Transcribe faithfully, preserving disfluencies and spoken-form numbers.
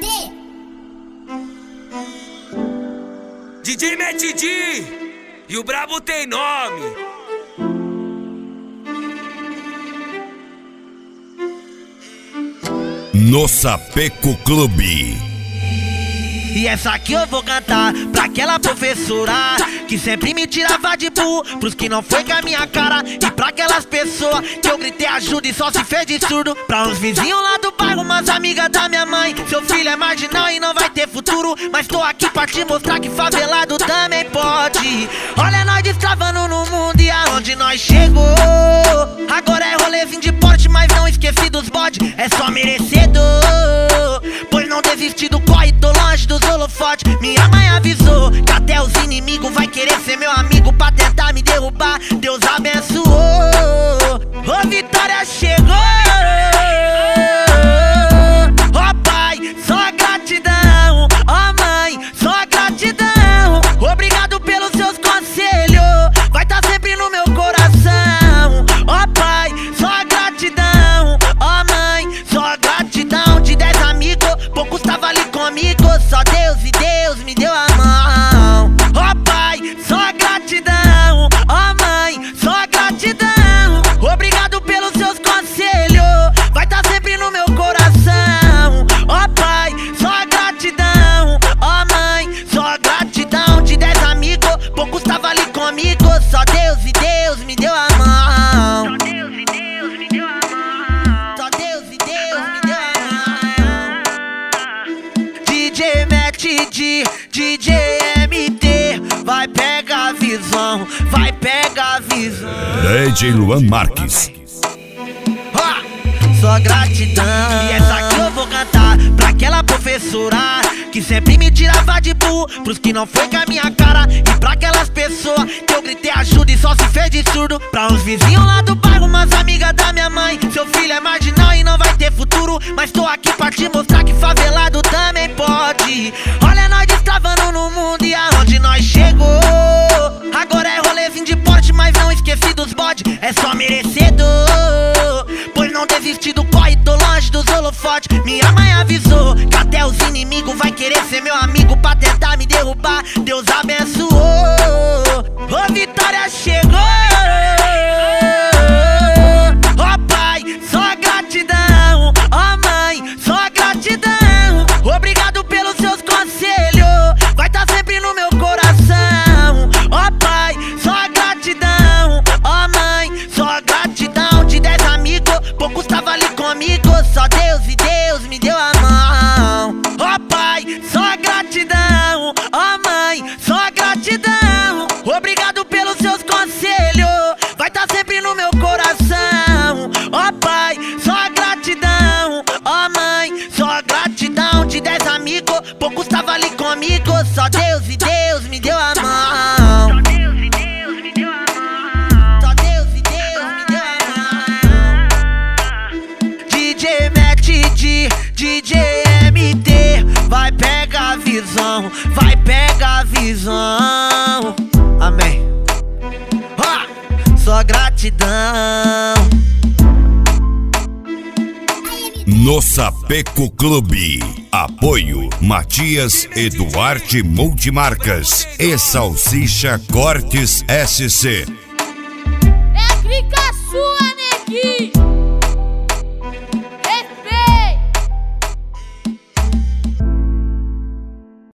D. D J Matt D e o brabo tem nome. No Sapeco Clube. E essa aqui eu vou cantar pra aquela professora que sempre me tirava de burro, pros que não foi com a minha cara. E pra aquelas pessoas que eu gritei ajuda e só se fez de surdo. Pra uns vizinhos lá do bairro, umas amigas da minha mãe. Seu filho é marginal e não vai ter futuro, mas tô aqui pra te mostrar que favelado também pode. Olha nós destravando no mundo e aonde nós chegou. Agora é rolezinho de porte, mas não esqueci dos bode. É só merecedor, pois não desisti do corre, tô longe dos holofotes. Minha mãe avisou que até os inimigos vai querer ser meu amigo pra tentar me derrubar. Deus abençoou, ô vitória chegou. Ó pai, só gratidão. Ó mãe, só gratidão. Obrigado pelos seus conselhos, vai tá sempre no meu coração. Ó pai, só gratidão. Ó mãe, só gratidão. De dez amigos, poucos tava ali comigo. Só Deus e Deus me deu a mão. Ó pai, só gratidão. Ó mãe, só gratidão. Obrigado pelos seus conselhos, vai tá sempre no meu coração. Ó pai, só gratidão. Ó mãe, só gratidão. De dez amigos, poucos tava ali comigo. Só Deus e Deus me deu a mão. Só Deus e Deus me deu a mão. Só Deus e Deus me deu a mão. D J Matt D, D J M T, vai pegar a visão, vai pegar a visão. D J Luan Marques. Ah, só gratidão. E essa aqui eu vou cantar pra aquela professora que sempre me tirava de burro, pros que não foi com a minha cara. E pra aquelas pessoas que eu gritei ajuda e só se fez de surdo. Pra uns vizinhos lá do bairro, umas amigas da minha mãe. Seu filho é marginal e não vai ter futuro, mas tô aqui pra te mostrar que favelado também pode. Olha nós destravando no mundo e aonde nós chegou. Agora é rolezinho de porte, mas não esqueci dos bode. É só merecedor, pois não desisti do corre, tô longe dos holofotes. Minha mãe avisou que até os inimigos vai querer ser meu amigo pra tentar me derrubar. Deus abençoou, ô vitória chegou. Ó pai, só gratidão. Ó mãe, só gratidão. Obrigado pelos seus conselhos, vai tá sempre no meu coração. Ó pai, só gratidão. Ó mãe, só gratidão. De dez amigos, poucos tava ali comigo. Só Deus e Deus me deu a mão. Ó pai, só gratidão. Ó mãe, só gratidão. Obrigado pelos seus conselhos, vai tá sempre no meu coração. Ó pai, só gratidão. Ó mãe, só gratidão. De dez amigos, poucos tava ali comigo. Só Deus e Deus me deu a mão. Só Deus e Deus me deu a mão. Só Deus e Deus me deu a mão. D J Matt D, D J M T, vai pegar a visão, vai pegar a visão. Amém. Ah, só gratidão. No Sapeco Clube. Apoio Matias Eduarte Multimarcas e Salsicha Cortes S C. É clica sua, neguinho.